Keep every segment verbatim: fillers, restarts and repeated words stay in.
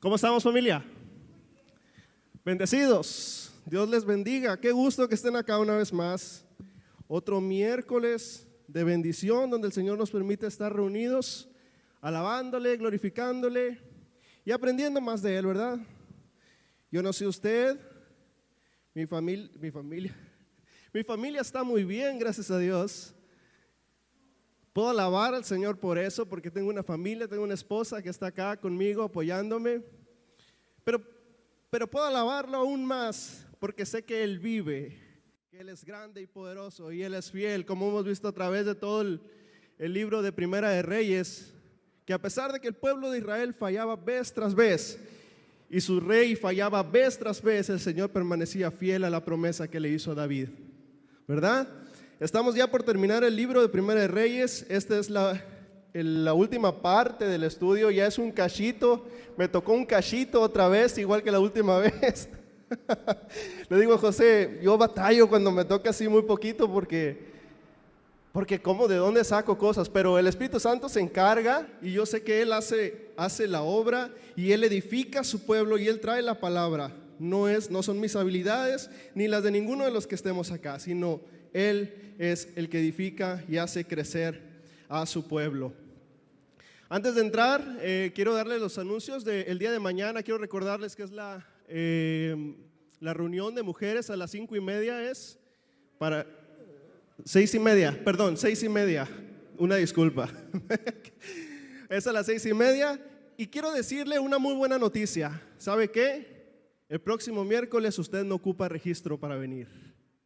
¿Cómo estamos, familia? Bendecidos. Dios les bendiga. Qué gusto que estén acá una vez más. Otro miércoles de bendición donde el Señor nos permite estar reunidos, alabándole, glorificándole y aprendiendo más de Él, ¿verdad? Yo no sé usted, mi familia, mi familia, mi familia está muy bien, gracias a Dios. Puedo alabar al Señor por eso, porque tengo una familia, tengo una esposa que está acá conmigo apoyándome. Pero, pero puedo alabarlo aún más porque sé que Él vive, que Él es grande y poderoso y Él es fiel, como hemos visto a través de todo el, el libro de Primera de Reyes, que a pesar de que el pueblo de Israel fallaba vez tras vez y su rey fallaba vez tras vez, el Señor permanecía fiel a la promesa que le hizo a David, ¿verdad? Estamos ya por terminar el libro de Primera de Reyes. Esta es la, el, la última parte del estudio. Ya es un cachito. Me tocó un cachito otra vez, igual que la última vez. Le digo a José, yo batallo cuando me toca así muy poquito porque, porque ¿cómo? ¿De dónde saco cosas? Pero el Espíritu Santo se encarga y yo sé que Él hace, hace la obra y Él edifica a su pueblo y Él trae la palabra. No, es, no son mis habilidades ni las de ninguno de los que estemos acá, sino Él es el que edifica y hace crecer a su pueblo. Antes de entrar, eh, quiero darles los anuncios del día de mañana. Quiero recordarles que es la, eh, la reunión de mujeres a las cinco y media. Es para seis y media, perdón, seis y media. Una disculpa. Es a las seis y media. Y quiero decirle una muy buena noticia. ¿Sabe qué? El próximo miércoles usted no ocupa registro para venir.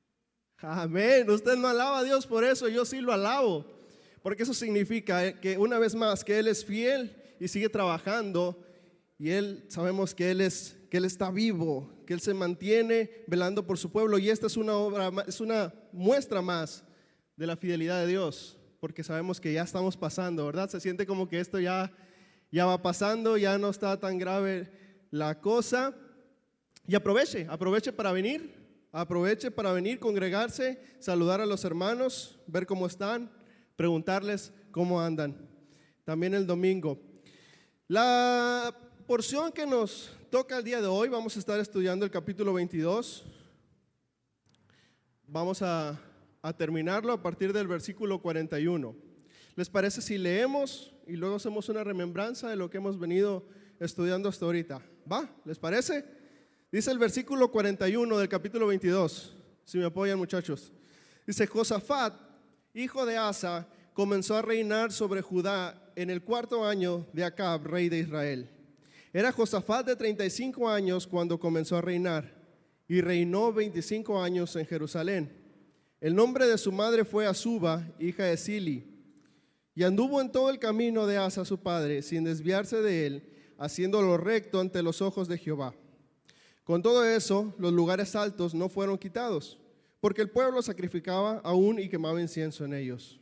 Amén. Usted no alaba a Dios por eso, yo sí lo alabo, porque eso significa que una vez más que Él es fiel y sigue trabajando y Él, sabemos que Él es, que Él está vivo, que Él se mantiene velando por su pueblo y esta es una obra, es una muestra más de la fidelidad de Dios, porque sabemos que ya estamos pasando, ¿verdad? Se siente como que esto ya, ya va pasando, ya no está tan grave la cosa y aproveche, aproveche para venir. Aproveche para venir, congregarse, saludar a los hermanos, ver cómo están, preguntarles cómo andan. También el domingo. La porción que nos toca el día de hoy, vamos a estar estudiando el capítulo veintidós. Vamos a, a terminarlo a partir del versículo cuarenta y uno. ¿Les parece si leemos y luego hacemos una remembranza de lo que hemos venido estudiando hasta ahorita? ¿Va? ¿Les parece? Dice el versículo cuarenta y uno del capítulo veintidós, si me apoyan muchachos. Dice, Josafat, hijo de Asa, comenzó a reinar sobre Judá en el cuarto año de Acab, rey de Israel. Era Josafat de treinta y cinco años cuando comenzó a reinar y reinó veinticinco años en Jerusalén. El nombre de su madre fue Azuba, hija de Sili, y anduvo en todo el camino de Asa su padre, sin desviarse de él, haciendo lo recto ante los ojos de Jehová. Con todo eso, los lugares altos no fueron quitados, porque el pueblo sacrificaba aún y quemaba incienso en ellos.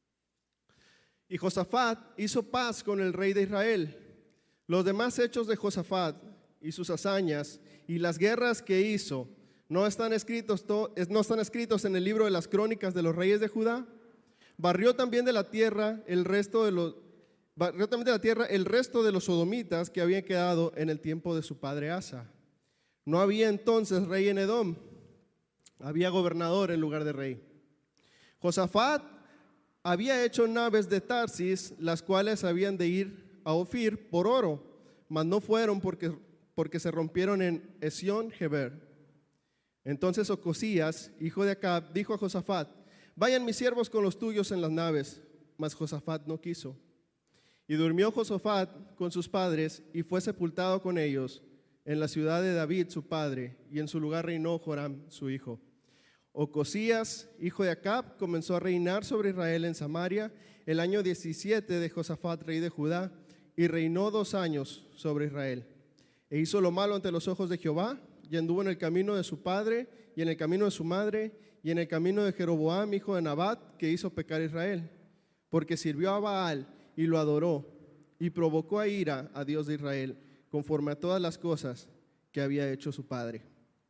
Y Josafat hizo paz con el rey de Israel. Los demás hechos de Josafat y sus hazañas y las guerras que hizo, ¿no están escritos, no están escritos en el libro de las crónicas de los reyes de Judá? Barrió también de la tierra el resto de los, barrió también de la tierra el resto de los sodomitas que habían quedado en el tiempo de su padre Asa. No había entonces rey en Edom, había gobernador en lugar de rey. Josafat había hecho naves de Tarsis, las cuales habían de ir a Ofir por oro, mas no fueron porque, porque se rompieron en Esión-Geber. Entonces Ocosías, hijo de Acab, dijo a Josafat, vayan mis siervos con los tuyos en las naves, mas Josafat no quiso. Y durmió Josafat con sus padres y fue sepultado con ellos en la ciudad de David su padre, y en su lugar reinó Joram su hijo. Ocosías, hijo de Acab, comenzó a reinar sobre Israel en Samaria el año diecisiete de Josafat, rey de Judá, y reinó dos años sobre Israel. E hizo lo malo ante los ojos de Jehová, y anduvo en el camino de su padre, y en el camino de su madre, y en el camino de Jeroboam, hijo de Nabat, que hizo pecar a Israel, porque sirvió a Baal y lo adoró, y provocó a ira a Dios de Israel, conforme a todas las cosas que había hecho su padre.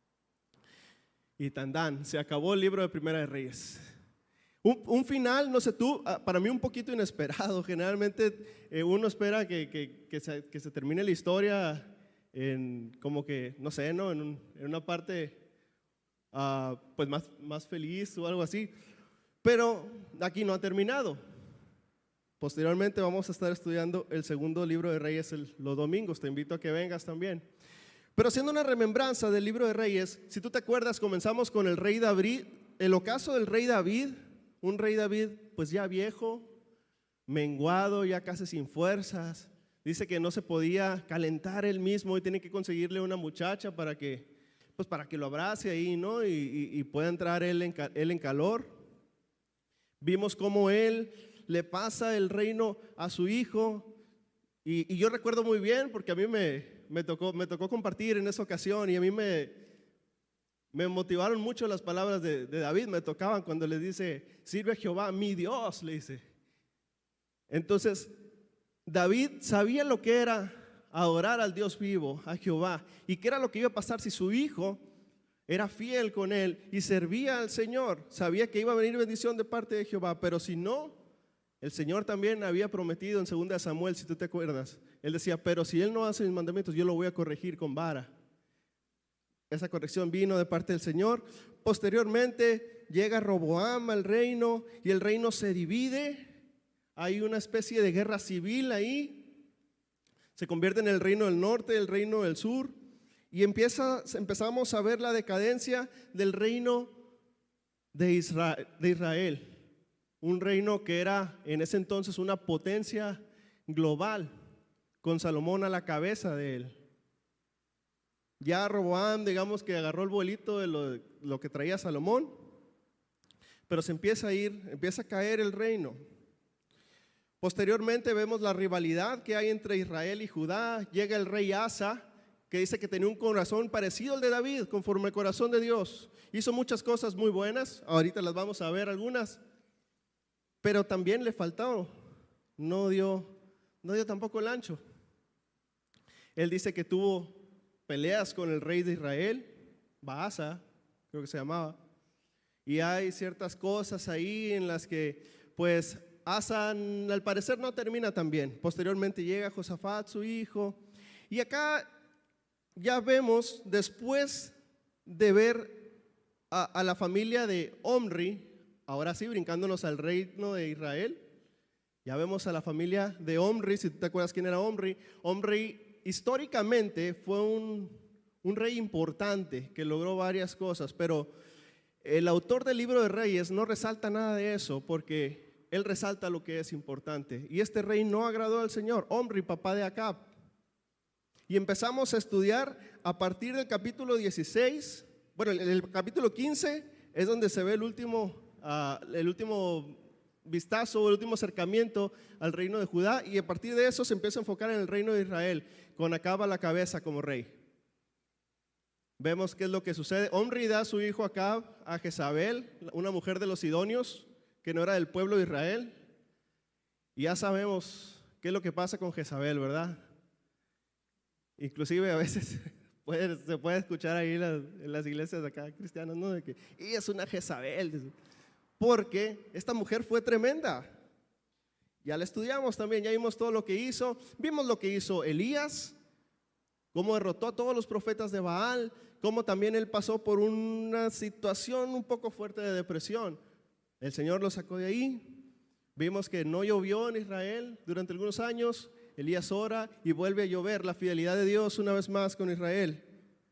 Y tandán, se acabó el libro de Primera de Reyes. Un, un final, no sé tú, para mí un poquito inesperado. Generalmente eh, uno espera que, que, que, se, que se termine la historia en como que, no sé, ¿no? En, un, en una parte uh, pues más, más feliz o algo así. Pero aquí no ha terminado. Posteriormente vamos a estar estudiando el segundo libro de Reyes el, los domingos. Te invito a que vengas también. Pero haciendo una remembranza del libro de Reyes, si tú te acuerdas, comenzamos con el rey David, el ocaso del rey David, un rey David pues ya viejo, menguado, ya casi sin fuerzas. Dice que no se podía calentar él mismo y tiene que conseguirle una muchacha para que, pues para que lo abrace ahí, ¿no? Y, y, y pueda entrar él en, él en calor. Vimos cómo él le pasa el reino a su hijo. Y, y yo recuerdo muy bien porque a mí me, me, tocó, me tocó compartir en esa ocasión y a mí me, me motivaron mucho las palabras de, de David, me tocaban cuando le dice, sirve a Jehová, mi Dios, le dice. Entonces, David sabía lo que era adorar al Dios vivo, a Jehová, y qué era lo que iba a pasar si su hijo era fiel con él y servía al Señor. Sabía que iba a venir bendición de parte de Jehová, pero si no, el Señor también había prometido en segunda de Samuel, si tú te acuerdas, él decía, pero si él no hace mis mandamientos, yo lo voy a corregir con vara. Esa corrección vino de parte del Señor. Posteriormente llega Roboam al reino y el reino se divide. Hay una especie de guerra civil ahí. Se convierte en el reino del norte, el reino del sur. Y empieza, empezamos a ver la decadencia del reino de Israel, de Israel. Un reino que era en ese entonces una potencia global, con Salomón a la cabeza de él. Ya Roboam, digamos que agarró el vuelito de lo, lo que traía Salomón, pero se empieza a ir, empieza a caer el reino. Posteriormente vemos la rivalidad que hay entre Israel y Judá. Llega el rey Asa, que dice que tenía un corazón parecido al de David, conforme al corazón de Dios. Hizo muchas cosas muy buenas, ahorita las vamos a ver algunas, pero también le faltó, no dio, no dio tampoco el ancho. Él dice que tuvo peleas con el rey de Israel, Baasa, creo que se llamaba, y hay ciertas cosas ahí en las que pues Asa al parecer no termina tan bien. Posteriormente llega Josafat, su hijo, y acá ya vemos, después de ver a, a la familia de Omri, ahora sí, brincándonos al reino de Israel, ya vemos a la familia de Omri. Si tú te acuerdas quién era Omri, Omri históricamente fue un, un rey importante que logró varias cosas, pero el autor del libro de Reyes no resalta nada de eso porque él resalta lo que es importante. Y este rey no agradó al Señor, Omri, papá de Acab. Y empezamos a estudiar a partir del capítulo dieciséis, bueno, el, el capítulo quince es donde se ve el último Uh, el último vistazo, el último acercamiento al reino de Judá, y a partir de eso se empieza a enfocar en el reino de Israel, con Acab a la cabeza como rey. Vemos qué es lo que sucede. Omri da a su hijo Acab a Jezabel, una mujer de los sidonios, que no era del pueblo de Israel, y ya sabemos qué es lo que pasa con Jezabel, ¿verdad? Inclusive a veces puede, se puede escuchar ahí en las, en las iglesias acá cristianas, ¿no? De que ella es una Jezabel, porque esta mujer fue tremenda. Ya la estudiamos también, ya vimos todo lo que hizo. Vimos lo que hizo Elías, cómo derrotó a todos los profetas de Baal, cómo también él pasó por una situación un poco fuerte de depresión. El Señor lo sacó de ahí. Vimos que no llovió en Israel durante algunos años. Elías ora y vuelve a llover. La fidelidad de Dios una vez más con Israel.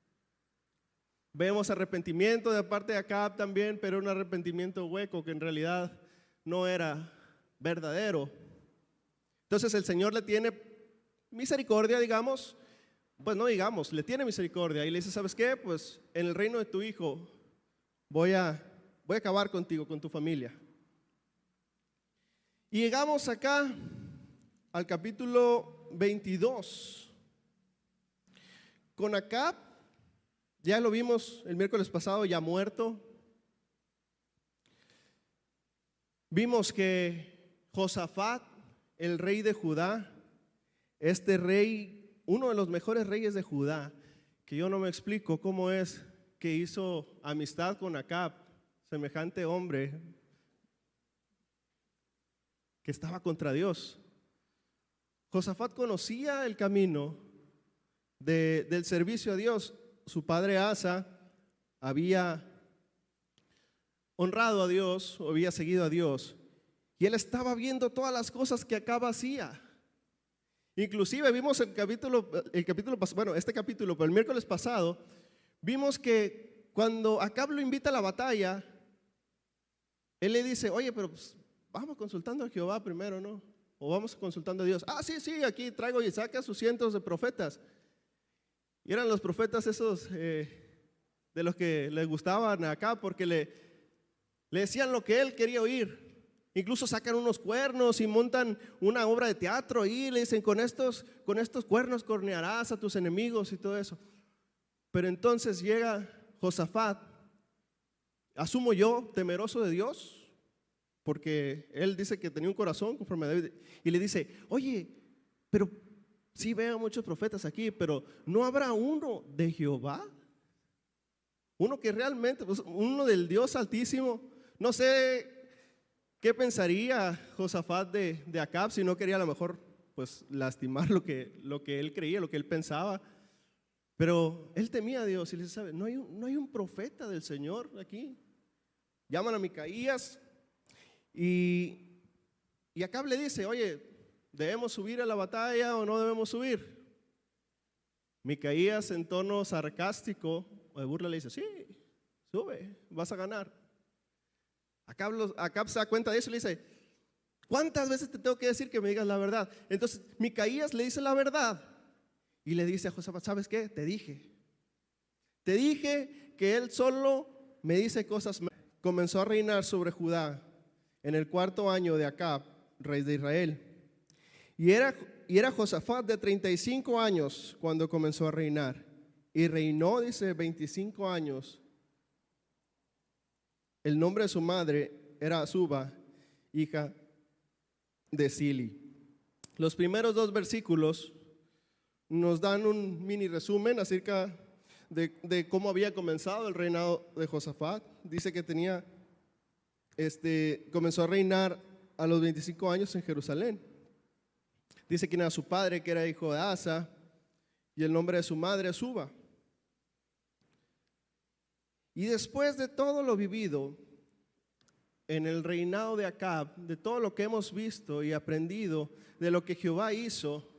Vemos arrepentimiento de parte de Acab también, pero un arrepentimiento hueco que en realidad no era verdadero. Entonces el Señor le tiene misericordia, digamos, pues no digamos, le tiene misericordia y le dice, ¿sabes qué? Pues en el reino de tu hijo voy a, voy a acabar contigo, con tu familia. Y llegamos acá al capítulo veintidós. Con Acab, ya lo vimos el miércoles pasado, ya muerto. Vimos que Josafat, el rey de Judá, este rey, uno de los mejores reyes de Judá, que yo no me explico cómo es que hizo amistad con Acab, semejante hombre que estaba contra Dios. Josafat conocía el camino de, del servicio a Dios. Su padre Asa había honrado a Dios, o había seguido a Dios, y él estaba viendo todas las cosas que Acab hacía. Inclusive vimos el capítulo, el capítulo, bueno, este capítulo, pero el miércoles pasado, vimos que cuando Acab lo invita a la batalla, él le dice, oye, pero pues, vamos consultando a Jehová primero, ¿no? O vamos consultando a Dios. Ah, sí, sí, aquí traigo y saca sus cientos de profetas. Y eran los profetas esos eh, de los que les gustaban a Acab, porque le, le decían lo que él quería oír. Incluso sacan unos cuernos y montan una obra de teatro y le dicen, con estos, con estos cuernos cornearás a tus enemigos y todo eso. Pero entonces llega Josafat, asumo yo, temeroso de Dios, porque él dice que tenía un corazón conforme a David, y le dice, oye, pero sí veo muchos profetas aquí, pero ¿no habrá uno de Jehová? Uno que realmente, pues, uno del Dios Altísimo. No sé qué pensaría Josafat de, de Acab, si no quería a lo mejor pues lastimar lo que, lo que él creía, lo que él pensaba. Pero él temía a Dios y le dice, ¿sabe? No hay, un, no hay un profeta del Señor aquí. Llaman a Micaías y, y Acab le dice, oye, ¿debemos subir a la batalla o no debemos subir? Micaías, en tono sarcástico o de burla, le dice, sí, sube, vas a ganar. Acab, los, Acab se da cuenta de eso y le dice, ¿cuántas veces te tengo que decir que me digas la verdad? Entonces Micaías le dice la verdad y le dice a Josafat, ¿sabes qué? Te dije, te dije que él solo me dice cosas. Comenzó a reinar sobre Judá en el cuarto año de Acab, rey de Israel. Y era, y era Josafat de treinta y cinco años cuando comenzó a reinar. Y reinó, dice, veinticinco años. El nombre de su madre era Azuba, hija de Sili. Los primeros dos versículos nos dan un mini resumen acerca de, de cómo había comenzado el reinado de Josafat. Dice que tenía, este, comenzó a reinar a los veinticinco años en Jerusalén. Dice quién era su padre, que era hijo de Asa, y el nombre de su madre Azuba. Y después de todo lo vivido en el reinado de Acab, de todo lo que hemos visto y aprendido, de lo que Jehová hizo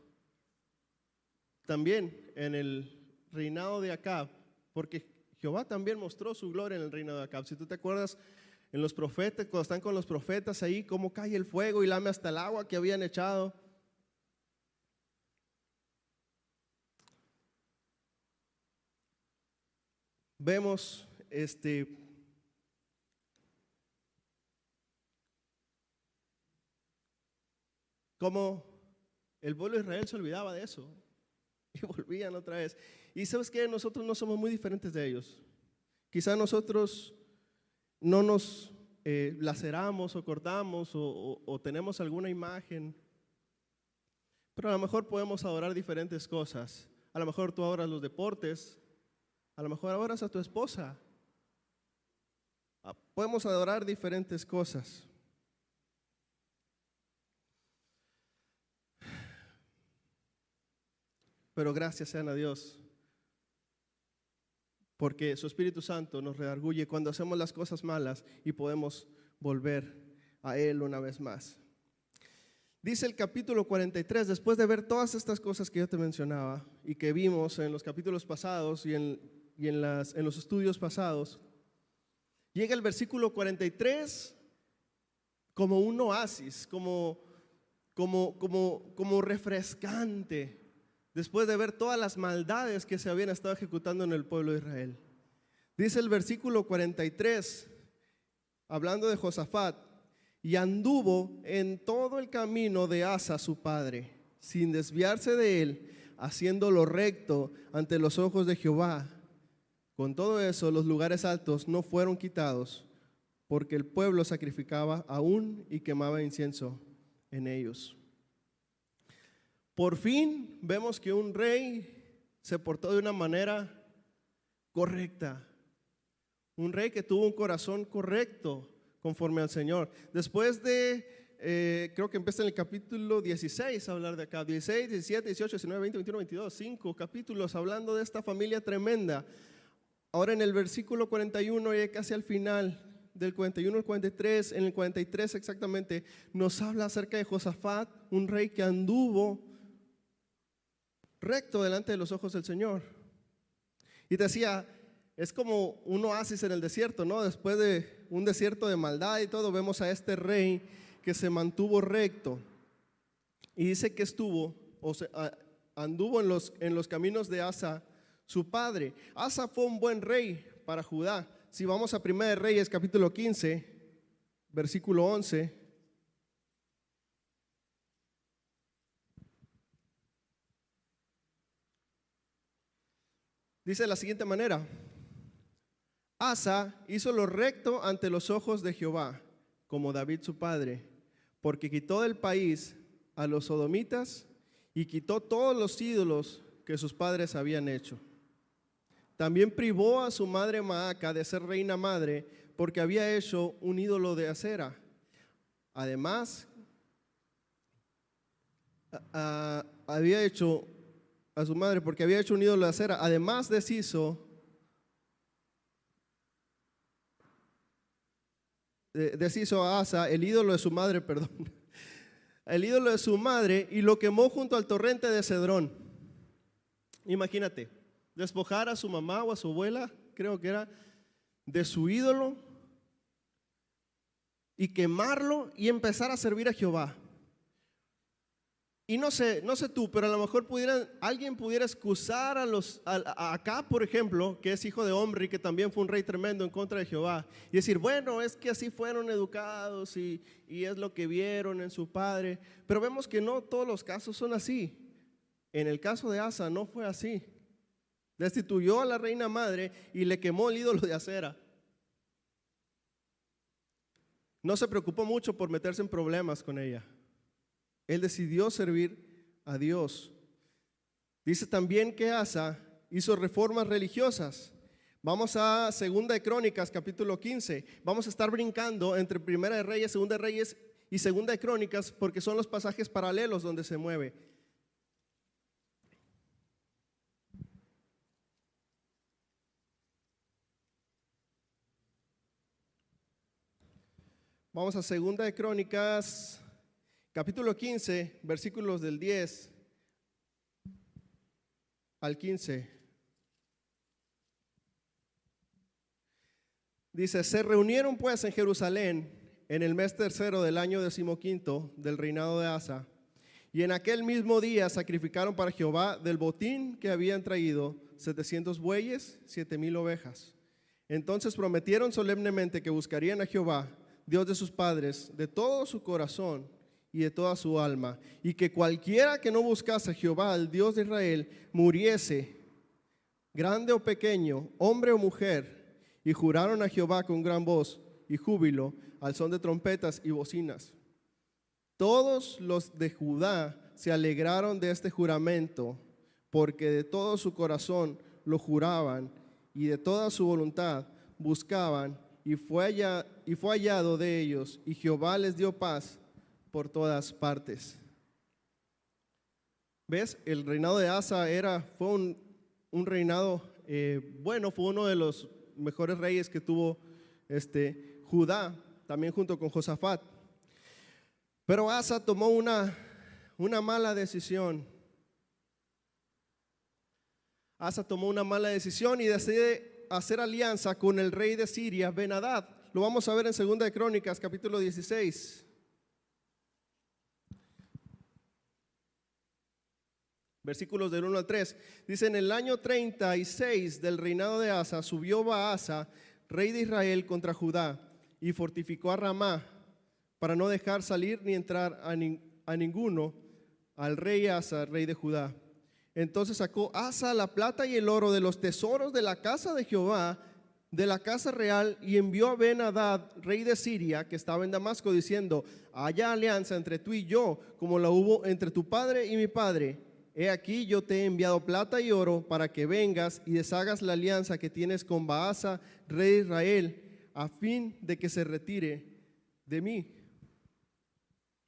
también en el reinado de Acab, porque Jehová también mostró su gloria en el reinado de Acab. Si tú te acuerdas en los profetas, cuando están con los profetas ahí, cómo cae el fuego y lame hasta el agua que habían echado. Vemos este cómo el pueblo de Israel se olvidaba de eso y volvían otra vez. Y sabes que nosotros no somos muy diferentes de ellos. Quizá nosotros no nos eh, laceramos o cortamos o, o, o tenemos alguna imagen, pero a lo mejor podemos adorar diferentes cosas. A lo mejor tú adoras los deportes, a lo mejor adoras a tu esposa. Podemos adorar diferentes cosas. Pero gracias sean a Dios, porque su Espíritu Santo nos redarguye cuando hacemos las cosas malas y podemos volver a Él una vez más. Dice el capítulo cuarenta y tres, después de ver todas estas cosas que yo te mencionaba y que vimos en los capítulos pasados y en, y en, las, en los estudios pasados, llega el versículo cuarenta y tres como un oasis, como, como, como, como refrescante, después de ver todas las maldades que se habían estado ejecutando en el pueblo de Israel. Dice el versículo cuarenta y tres, hablando de Josafat, y anduvo en todo el camino de Asa su padre, sin desviarse de él, haciendo lo recto ante los ojos de Jehová. Con todo eso, los lugares altos no fueron quitados, porque el pueblo sacrificaba aún y quemaba incienso en ellos. Por fin vemos que un rey se portó de una manera correcta. Un rey que tuvo un corazón correcto conforme al Señor. Después de eh, creo que empieza en el capítulo dieciséis a hablar de acá, dieciséis, diecisiete, dieciocho, diecinueve, veinte, veintiuno, veintidós, cinco capítulos hablando de esta familia tremenda. Ahora en el versículo cuarenta y uno, ya casi al final, del cuarenta y uno al cuarenta y tres, en el cuarenta y tres exactamente, nos habla acerca de Josafat, un rey que anduvo recto delante de los ojos del Señor. Y decía, es como un oasis en el desierto, ¿no? Después de un desierto de maldad y todo, vemos a este rey que se mantuvo recto. Y dice que estuvo, o sea, anduvo en los, en los caminos de Asa, su padre. Asa fue un buen rey para Judá. Si vamos a Primera de Reyes, capítulo quince, versículo once. Dice de la siguiente manera: Asa hizo lo recto ante los ojos de Jehová, como David su padre, porque quitó del país a los sodomitas y quitó todos los ídolos que sus padres habían hecho. También privó a su madre Maaca de ser reina madre, porque había hecho un ídolo de acera. Además, a, a, había hecho a su madre, porque había hecho un ídolo de acera. Además deshizo, deshizo a Asa el ídolo de su madre, perdón, el ídolo de su madre, y lo quemó junto al torrente de Cedrón. Imagínate, despojar a su mamá o a su abuela, creo que era, de su ídolo y quemarlo y empezar a servir a Jehová. Y no sé, no sé tú, pero a lo mejor pudieran, alguien pudiera excusar a los, a, a acá, por ejemplo, que es hijo de Omri, que también fue un rey tremendo en contra de Jehová, y decir, bueno, es que así fueron educados y, y es lo que vieron en su padre. Pero vemos que no todos los casos son así. En el caso de Asa no fue así. Destituyó a la reina madre y le quemó el ídolo de acera. No se preocupó mucho por meterse en problemas con ella. Él decidió servir a Dios. Dice también que Asa hizo reformas religiosas. Vamos a Segunda de Crónicas, capítulo quince. Vamos a estar brincando entre Primera de Reyes, Segunda de Reyes y Segunda de Crónicas, porque son los pasajes paralelos donde se mueve. Vamos a Segunda de Crónicas, capítulo quince, versículos del diez al quince. Dice, se reunieron pues en Jerusalén en el mes tercero del año decimoquinto del reinado de Asa, y en aquel mismo día sacrificaron para Jehová del botín que habían traído setecientos bueyes, siete mil ovejas. Entonces prometieron solemnemente que buscarían a Jehová, Dios de sus padres, de todo su corazón y de toda su alma, y que cualquiera que no buscase a Jehová, el Dios de Israel, muriese, grande o pequeño, hombre o mujer. Y juraron a Jehová con gran voz y júbilo, al son de trompetas y bocinas. Todos los de Judá se alegraron de este juramento, porque de todo su corazón lo juraban y de toda su voluntad buscaban, y fue hallado, y fue hallado de ellos, y Jehová les dio paz por todas partes. ¿Ves? El reinado de Asa era, fue un, un reinado eh, bueno, fue uno de los mejores reyes que tuvo este, Judá, también junto con Josafat. Pero Asa tomó una, una mala decisión. Asa tomó una mala decisión y decide hacer alianza con el rey de Siria, Ben-Hadad. Lo vamos a ver en Segunda de Crónicas, capítulo dieciséis. Versículos del uno al tres. Dice, en el año treinta y seis del reinado de Asa, subió Baasa, rey de Israel, contra Judá, y fortificó a Ramá, para no dejar salir ni entrar a, ni, a ninguno al rey Asa, rey de Judá. Entonces sacó Asa la plata y el oro de los tesoros de la casa de Jehová, de la casa real, y envió a Ben-Hadad, rey de Siria, que estaba en Damasco, diciendo, haya alianza entre tú y yo, como la hubo entre tu padre y mi padre. He aquí yo te he enviado plata y oro para que vengas y deshagas la alianza que tienes con Baasa, rey de Israel, a fin de que se retire de mí.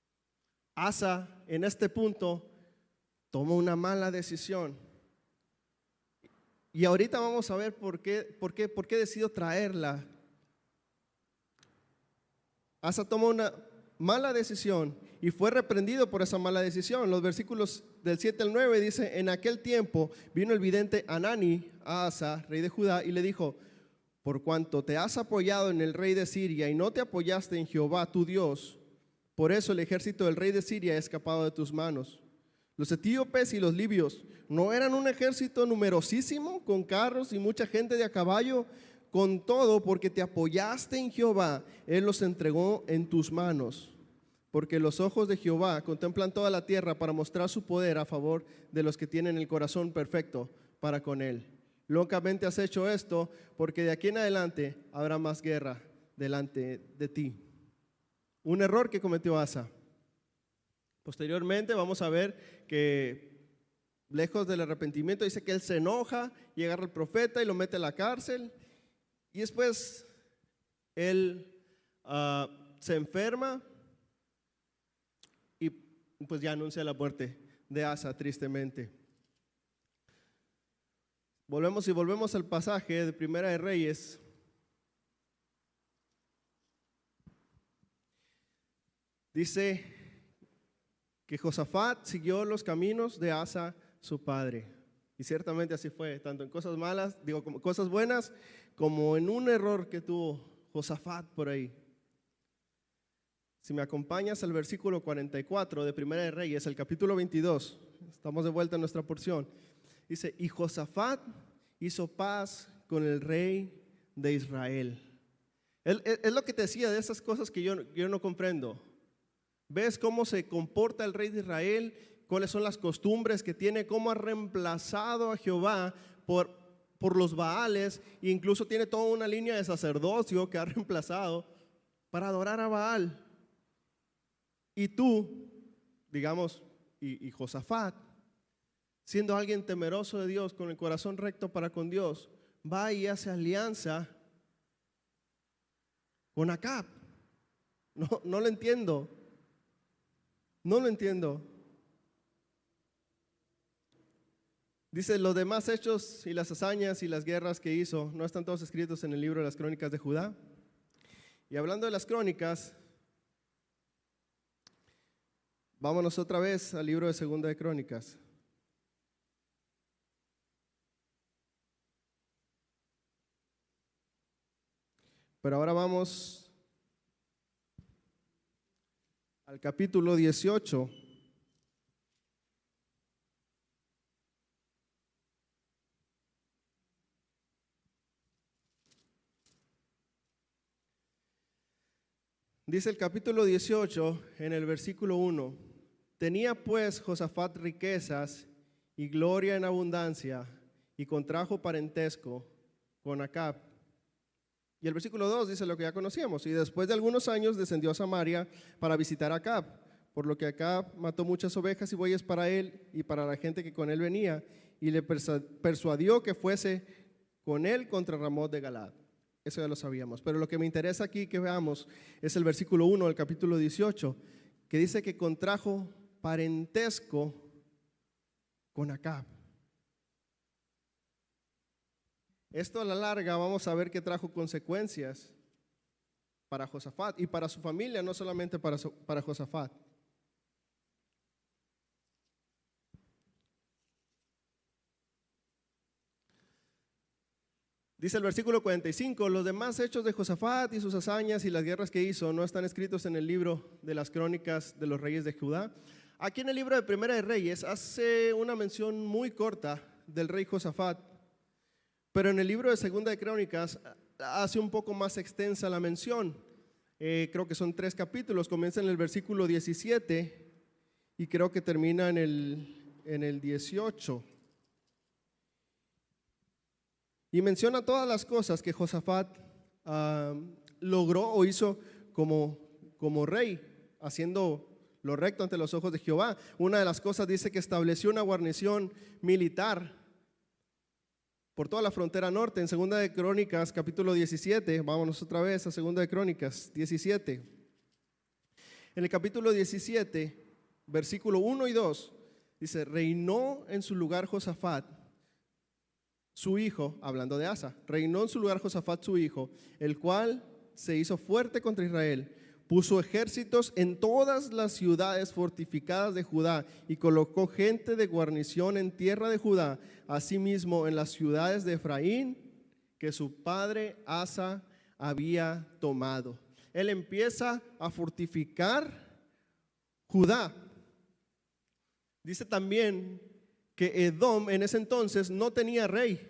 Asa en este punto toma una mala decisión. Y ahorita vamos a ver por qué, por qué, por qué decidió traerla. Asa toma una mala decisión y fue reprendido por esa mala decisión. Los versículos del siete al nueve dice: en aquel tiempo vino el vidente Hanani a Asa, rey de Judá, y le dijo: por cuanto te has apoyado en el rey de Siria y no te apoyaste en Jehová tu Dios, por eso el ejército del rey de Siria ha escapado de tus manos. Los etíopes y los libios no eran un ejército numerosísimo, con carros y mucha gente de a caballo. Con todo, porque te apoyaste en Jehová, Él los entregó en tus manos. Porque los ojos de Jehová contemplan toda la tierra para mostrar su poder a favor de los que tienen el corazón perfecto para con Él. Locamente has hecho esto, porque de aquí en adelante habrá más guerra delante de ti. Un error que cometió Asa. Posteriormente vamos a ver que, lejos del arrepentimiento, dice que él se enoja y agarra al profeta y lo mete a la cárcel. Y después él uh, se enferma y pues ya anuncia la muerte de Asa, tristemente. Volvemos y volvemos al pasaje de Primera de Reyes. Dice que Josafat siguió los caminos de Asa, su padre. Y ciertamente así fue, tanto en cosas malas, digo, como cosas buenas, como en un error que tuvo Josafat por ahí. Si me acompañas al versículo cuarenta y cuatro de Primera de Reyes, el capítulo veintidós, estamos de vuelta en nuestra porción. Dice: y Josafat hizo paz con el rey de Israel. Es, es lo que te decía de esas cosas que yo, yo no comprendo. ¿Ves cómo se comporta el rey de Israel? ¿Cuáles son las costumbres que tiene? ¿Cómo ha reemplazado a Jehová por, por los Baales? E incluso tiene toda una línea de sacerdocio que ha reemplazado para adorar a Baal. Y tú, digamos, y, y Josafat, siendo alguien temeroso de Dios, con el corazón recto para con Dios, va y hace alianza con Acab. No, no lo entiendo. No lo entiendo. Dice: los demás hechos y las hazañas y las guerras que hizo no están todos escritos en el libro de las crónicas de Judá. Y hablando de las crónicas, vámonos otra vez al libro de Segunda de Crónicas. Pero ahora vamos al capítulo dieciocho. Dice el capítulo dieciocho en el versículo uno: tenía pues Josafat riquezas y gloria en abundancia, y contrajo parentesco con Acab. Y el versículo dos dice lo que ya conocíamos: y después de algunos años descendió a Samaria para visitar a Acab, por lo que Acab mató muchas ovejas y bueyes para él y para la gente que con él venía, y le persuadió que fuese con él contra Ramot de Galad. Eso ya lo sabíamos, pero lo que me interesa aquí que veamos es el versículo uno del capítulo dieciocho, que dice que contrajo parentesco con Acab. Esto a la larga vamos a ver que trajo consecuencias para Josafat y para su familia, no solamente para, para Josafat. Dice el versículo cuarenta y cinco: los demás hechos de Josafat y sus hazañas y las guerras que hizo no están escritos en el libro de las crónicas de los reyes de Judá. Aquí en el libro de Primera de Reyes hace una mención muy corta del rey Josafat, pero en el libro de Segunda de Crónicas hace un poco más extensa la mención. Eh, creo que son tres capítulos, comienza en el versículo diecisiete y creo que termina en el, en el dieciocho. Y menciona todas las cosas que Josafat uh, logró o hizo como, como rey, haciendo lo recto ante los ojos de Jehová. Una de las cosas dice que estableció una guarnición militar por toda la frontera norte. En Segunda de Crónicas, capítulo diecisiete, vámonos otra vez a Segunda de Crónicas diecisiete. En el capítulo diecisiete versículo uno y dos, dice, reinó en su lugar Josafat, su hijo, hablando de Asa, reinó en su lugar Josafat su hijo, el cual se hizo fuerte contra Israel, puso ejércitos en todas las ciudades fortificadas de Judá y colocó gente de guarnición en tierra de Judá, asimismo en las ciudades de Efraín que su padre Asa había tomado. Él empieza a fortificar Judá. Dice también que Edom en ese entonces no tenía rey.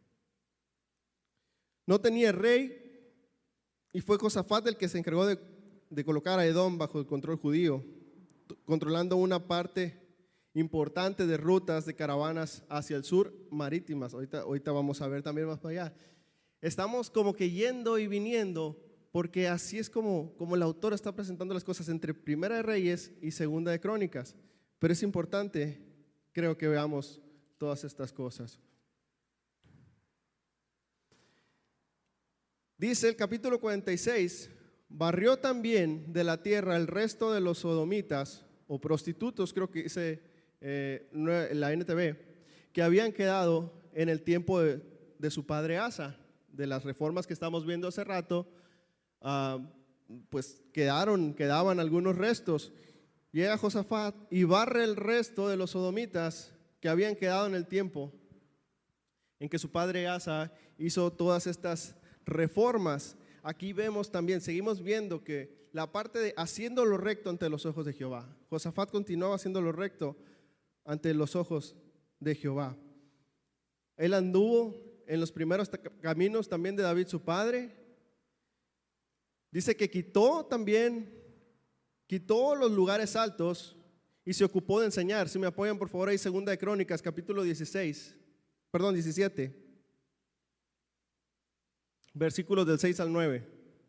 No tenía rey y fue Josafat el que se encargó de, de colocar a Edom bajo el control judío, controlando una parte importante de rutas de caravanas hacia el sur marítimas. Ahorita, ahorita vamos a ver también más para allá. Estamos como que yendo y viniendo porque así es como, como el autor está presentando las cosas entre Primera de Reyes y Segunda de Crónicas. Pero es importante, creo que veamos todas estas cosas. Dice el capítulo cuarenta y seis, barrió también de la tierra el resto de los sodomitas o prostitutos, creo que dice eh, la N T V, que habían quedado en el tiempo de, de su padre Asa, de las reformas que estamos viendo hace rato, uh, pues quedaron, quedaban algunos restos. Llega Josafat y barre el resto de los sodomitas que habían quedado en el tiempo en que su padre Asa hizo todas estas reformas. Aquí vemos también, seguimos viendo que la parte de haciendo lo recto ante los ojos de Jehová. Josafat continuaba haciendo lo recto ante los ojos de Jehová. Él anduvo en los primeros caminos también de David su padre. Dice que quitó también Quitó los lugares altos y se ocupó de enseñar. Si me apoyan por favor ahí, Segunda de Crónicas, capítulo dieciséis, perdón, diecisiete, versículos del seis al nueve.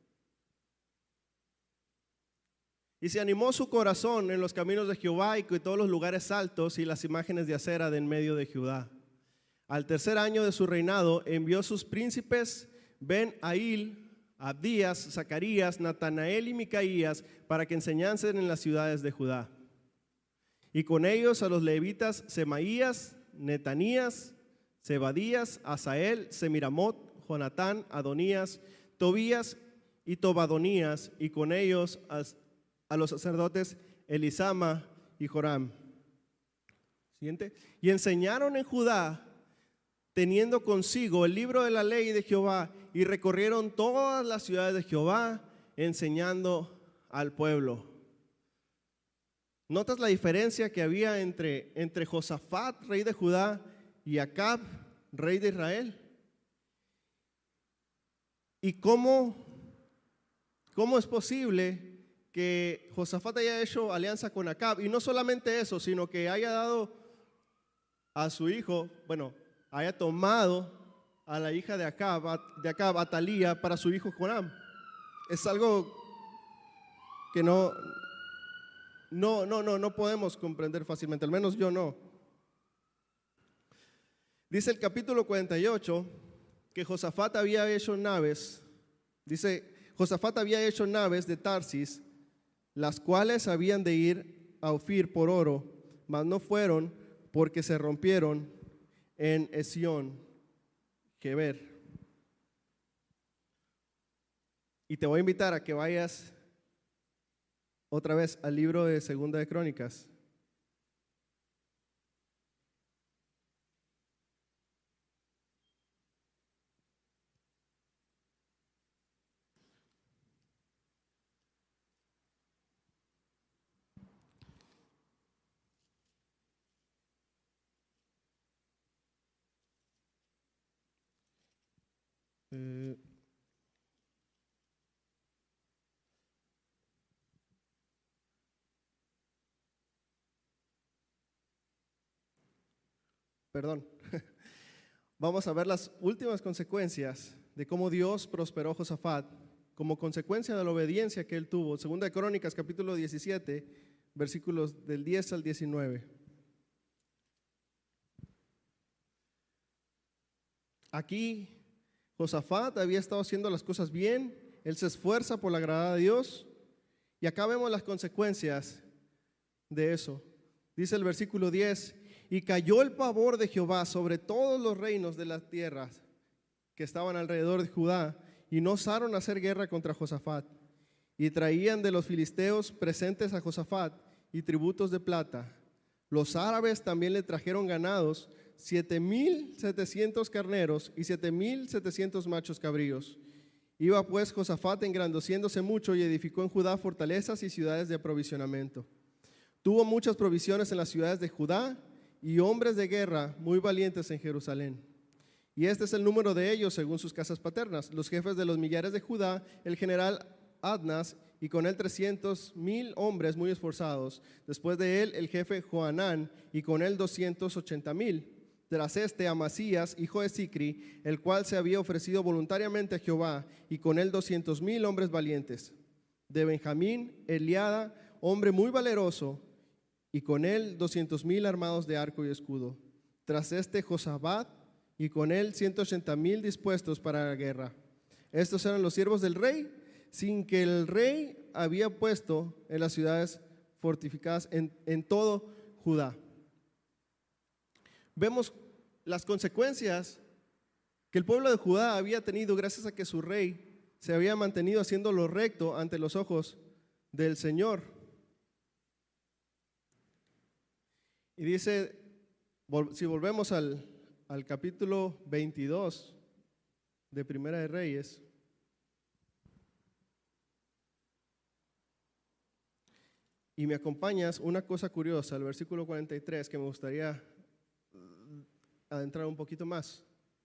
Y se animó su corazón en los caminos de Jehová y quitó los lugares altos y las imágenes de acera de en medio de Judá. Al tercer año de su reinado envió sus príncipes Ben-Ail, Abdías, Zacarías, Natanael y Micaías para que enseñasen en las ciudades de Judá. Y con ellos a los levitas Semaías, Netanías, Zebadías, Asael, Semiramot, Jonatán, Adonías, Tobías y Tobadonías, y con ellos a, a los sacerdotes Elisama y Joram. Siguiente. Y enseñaron en Judá, teniendo consigo el libro de la ley de Jehová, y recorrieron todas las ciudades de Jehová, enseñando al pueblo. ¿Notas la diferencia que había entre, entre Josafat, rey de Judá, y Acab, rey de Israel? ¿Y cómo, cómo es posible que Josafat haya hecho alianza con Acab? Y no solamente eso, sino que haya dado a su hijo, bueno, haya tomado a la hija de Acab, de Acab, Atalía, para su hijo Joram. Es algo que no, no, no, no, no podemos comprender fácilmente, al menos yo no. Dice el capítulo cuarenta y ocho que Josafat había hecho naves, dice, Josafat había hecho naves de Tarsis, las cuales habían de ir a Ofir por oro, mas no fueron porque se rompieron en Esión Geber. Y te voy a invitar a que vayas otra vez al libro de Segunda de Crónicas. Eh, perdón. Vamos a ver las últimas consecuencias de cómo Dios prosperó a Josafat como consecuencia de la obediencia que él tuvo. Segunda de Crónicas, capítulo diecisiete, versículos del diez al diecinueve. Aquí Josafat había estado haciendo las cosas bien, él se esfuerza por la agradar a Dios, y acá vemos las consecuencias de eso. Dice el versículo diez, y cayó el pavor de Jehová sobre todos los reinos de las tierras que estaban alrededor de Judá, y no osaron hacer guerra contra Josafat. Y traían de los filisteos presentes a Josafat y tributos de plata. Los árabes también le trajeron ganados, siete mil setecientos carneros y siete mil setecientos machos cabríos. Iba pues Josafat engrandeciéndose mucho y edificó en Judá fortalezas y ciudades de aprovisionamiento. Tuvo muchas provisiones en las ciudades de Judá y hombres de guerra muy valientes en Jerusalén. Y este es el número de ellos según sus casas paternas. Los jefes de los millares de Judá, el general Adnas, y con él trescientos mil hombres muy esforzados. Después de él el jefe Joanán, y con él doscientos ochenta mil. Tras este Amasías, hijo de Sicri, el cual se había ofrecido voluntariamente a Jehová, y con él doscientos mil hombres valientes. De Benjamín, Eliada, hombre muy valeroso, y con él doscientos mil armados de arco y escudo. Tras este Josabad, y con él ciento ochenta mil dispuestos para la guerra. Estos eran los siervos del rey, sin que el rey había puesto en las ciudades fortificadas en, en todo Judá. Vemos las consecuencias que el pueblo de Judá había tenido gracias a que su rey se había mantenido haciendo lo recto ante los ojos del Señor. Y dice, si volvemos al, al capítulo veintidós de Primera de Reyes, y me acompañas una cosa curiosa, el versículo cuarenta y tres, que me gustaría adentrar un poquito más.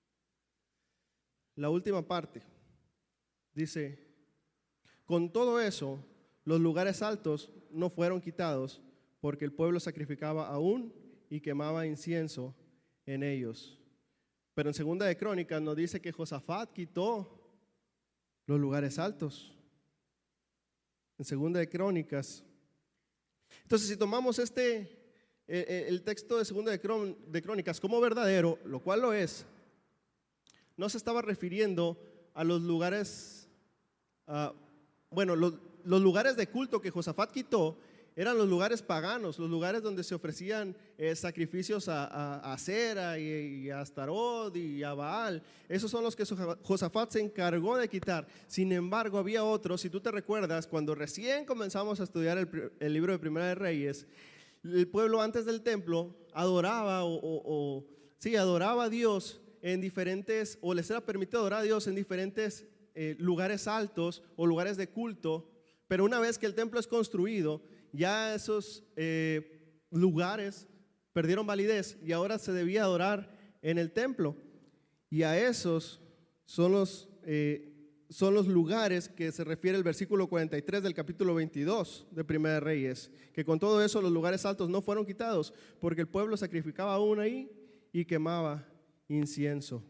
La última parte dice, con todo eso, los lugares altos no fueron quitados, porque el pueblo sacrificaba aún y quemaba incienso en ellos. Pero en Segunda de Crónicas nos dice que Josafat quitó los lugares altos. En Segunda de Crónicas. Entonces, si tomamos este, eh, el texto de Segunda de Crónicas como verdadero, lo cual lo es, no se estaba refiriendo a los lugares, uh, bueno, los, los lugares de culto que Josafat quitó eran los lugares paganos, los lugares donde se ofrecían eh, sacrificios a, a, a Acera y, y a Astarot y a Baal. Esos son los que Josafat se encargó de quitar. Sin embargo, había otros, si tú te recuerdas, cuando recién comenzamos a estudiar el, el libro de Primera de Reyes, el pueblo antes del templo adoraba o, o, o sí, adoraba a Dios en diferentes, o les era permitido adorar a Dios en diferentes eh, lugares altos o lugares de culto, pero una vez que el templo es construido, ya esos eh, lugares perdieron validez y ahora se debía adorar en el templo. Y a esos son los, eh, son los lugares que se refiere el versículo cuarenta y tres del capítulo veintidós de Primera de Reyes, que con todo eso los lugares altos no fueron quitados, porque el pueblo sacrificaba aún ahí y quemaba incienso.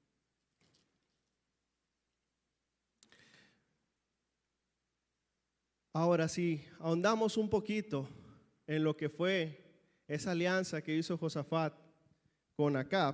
Ahora sí, ahondamos un poquito en lo que fue esa alianza que hizo Josafat con Acab.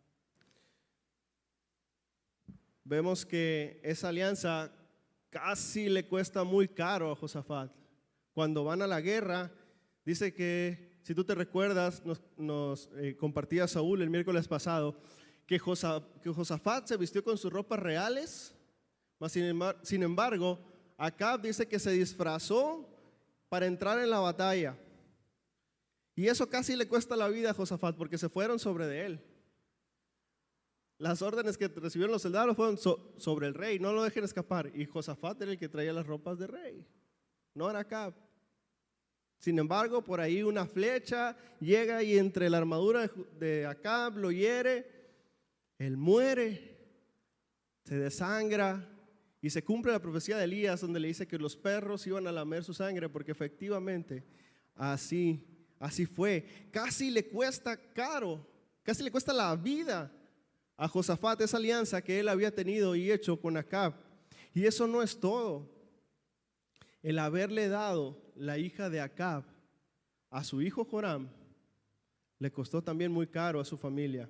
Vemos que esa alianza casi le cuesta muy caro a Josafat. Cuando van a la guerra, dice que, si tú te recuerdas, nos, nos eh, compartía Saúl el miércoles pasado, que, Josaf, que Josafat se vistió con sus ropas reales, mas sin, sin embargo, Acab dice que se disfrazó para entrar en la batalla. Y eso casi le cuesta la vida a Josafat porque se fueron sobre de él. Las órdenes que recibieron los soldados fueron so, sobre el rey, no lo dejen escapar. Y Josafat era el que traía las ropas de rey, no era Acab. Sin embargo, por ahí una flecha llega y entre la armadura de Acab lo hiere, él muere, se desangra. Y se cumple la profecía de Elías donde le dice que los perros iban a lamer su sangre, porque efectivamente así, así fue. Casi le cuesta caro, casi le cuesta la vida a Josafat esa alianza que él había tenido y hecho con Acab. Y eso no es todo. El haberle dado la hija de Acab a su hijo Joram le costó también muy caro a su familia.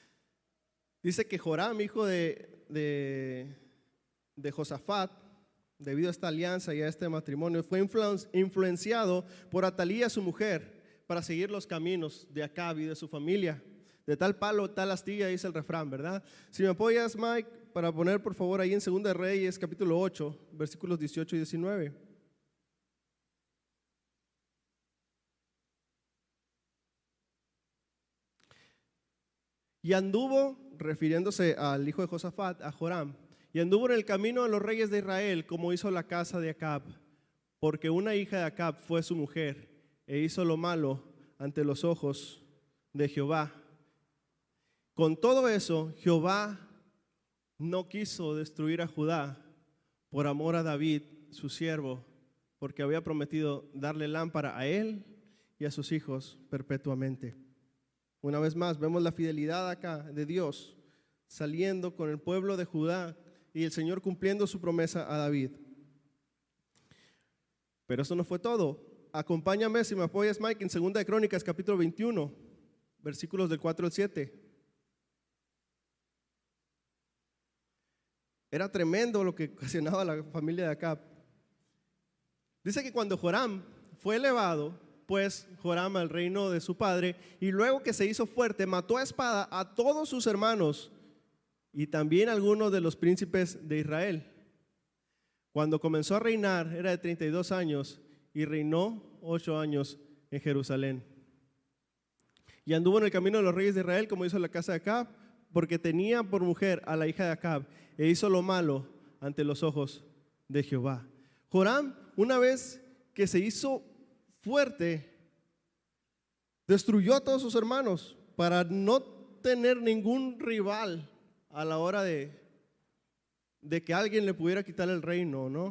Dice que Joram, hijo de, de, de Josafat, debido a esta alianza y a este matrimonio, fue influ- influenciado por Atalía, su mujer, para seguir los caminos de Acab y de su familia. De tal palo, tal astilla, dice el refrán, ¿verdad? Si me apoyas, Mike, para poner por favor ahí en Segunda de Reyes, capítulo ocho, versículos dieciocho y diecinueve. Y anduvo, refiriéndose al hijo de Josafat, a Joram, y anduvo en el camino de los reyes de Israel, como hizo la casa de Acab, porque una hija de Acab fue su mujer, e hizo lo malo ante los ojos de Jehová. Con todo eso, Jehová no quiso destruir a Judá por amor a David, su siervo, porque había prometido darle lámpara a él y a sus hijos perpetuamente. Una vez más, vemos la fidelidad acá de Dios saliendo con el pueblo de Judá y el Señor cumpliendo su promesa a David. Pero eso no fue todo. Acompáñame, si me apoyas, Mike, en Segunda de Crónicas, capítulo veintiuno, versículos del cuatro al siete. Era tremendo lo que ocasionaba la familia de Acab. Dice que cuando Joram fue elevado, pues Joram al reino de su padre, y luego que se hizo fuerte, mató a espada a todos sus hermanos y también a algunos de los príncipes de Israel. Cuando comenzó a reinar era de treinta y dos años y reinó ocho años en Jerusalén. Y anduvo en el camino de los reyes de Israel, como hizo la casa de Acab, porque tenía por mujer a la hija de Acab, e hizo lo malo ante los ojos de Jehová. Joram, una vez que se hizo fuerte, destruyó a todos sus hermanos para no tener ningún rival a la hora de, de que alguien le pudiera quitar el reino, ¿no?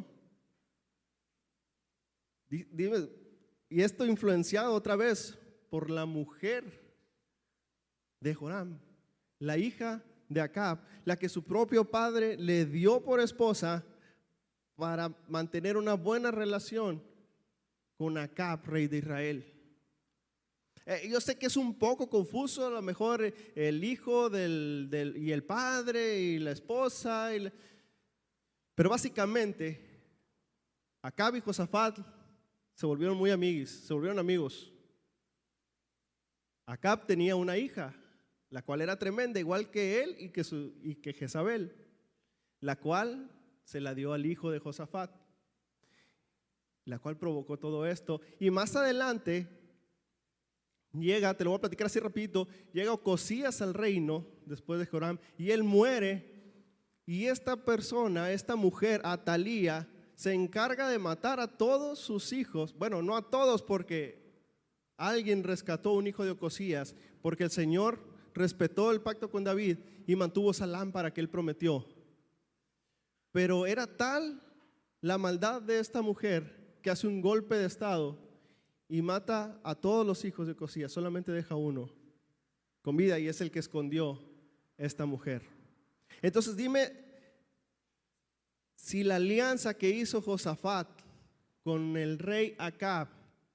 Dime, y esto influenciado otra vez por la mujer de Joram, la hija de Acab, la que su propio padre le dio por esposa para mantener una buena relación con Acab, rey de Israel. Eh, yo sé que es un poco confuso, a lo mejor eh, el hijo del, del, y el padre y la esposa, y la, pero básicamente Acab y Josafat se volvieron muy amigos, se volvieron amigos. Acab tenía una hija, la cual era tremenda, igual que él y que, su, y que Jezabel, la cual se la dio al hijo de Josafat, la cual provocó todo esto. Y más adelante llega, te lo voy a platicar así rapidito, llega Ocosías al reino después de Joram y él muere, y esta persona, esta mujer, Atalía, se encarga de matar a todos sus hijos. Bueno, no a todos, porque alguien rescató un hijo de Ocosías, porque el Señor respetó el pacto con David y mantuvo esa lámpara que él prometió. Pero era tal la maldad de esta mujer que hace un golpe de estado y mata a todos los hijos de Ocosías, solamente deja uno con vida, y es el que escondió esta mujer. Entonces dime, si la alianza que hizo Josafat con el rey Acab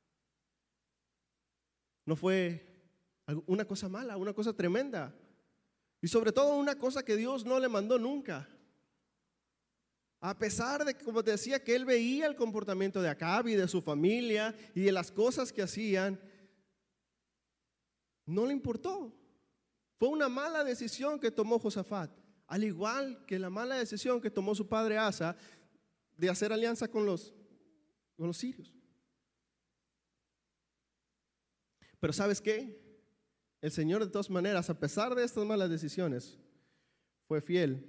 no fue una cosa mala, una cosa tremenda, y sobre todo una cosa que Dios no le mandó nunca. A pesar de que, como te decía, que él veía el comportamiento de Acab y de su familia y de las cosas que hacían, no le importó. Fue una mala decisión que tomó Josafat, al igual que la mala decisión que tomó su padre Asa de hacer alianza con los, con los sirios. Pero ¿sabes qué? El Señor, de todas maneras, a pesar de estas malas decisiones, fue fiel.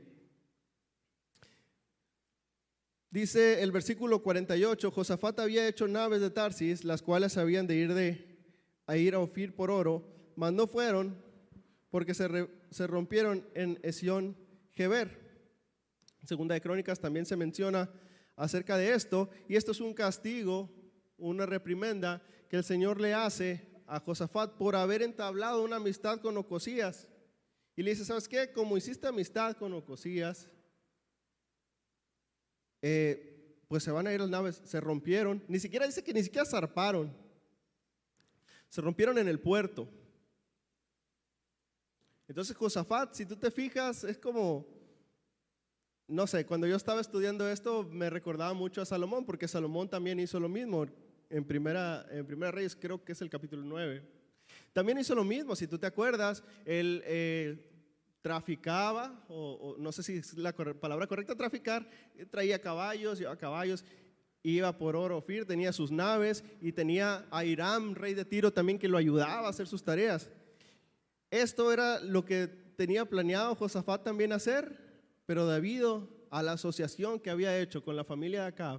Dice el versículo cuarenta y ocho, Josafat había hecho naves de Tarsis, las cuales habían de ir, de, a, ir a Ofir por oro, mas no fueron, porque se, re, se rompieron en Esión Geber. En Segunda de Crónicas también se menciona acerca de esto, y esto es un castigo, una reprimenda que el Señor le hace a Josafat por haber entablado una amistad con Ocosías. Y le dice, ¿sabes qué? Como hiciste amistad con Ocosías, eh, pues se van a ir las naves. Se rompieron, ni siquiera dice que ni siquiera zarparon, se rompieron en el puerto. Entonces Josafat, si tú te fijas, es como, no sé, cuando yo estaba estudiando esto me recordaba mucho a Salomón, porque Salomón también hizo lo mismo. En Primera, en Primera Reyes creo que es el capítulo nueve. También hizo lo mismo, si tú te acuerdas, él eh, traficaba, o, o no sé si es la corre- palabra correcta, traficar, traía caballos, llevaba caballos, iba por oro Ofir, tenía sus naves y tenía a Hiram, rey de Tiro, también que lo ayudaba a hacer sus tareas. Esto era lo que tenía planeado Josafat también hacer, pero debido a la asociación que había hecho con la familia de Acab,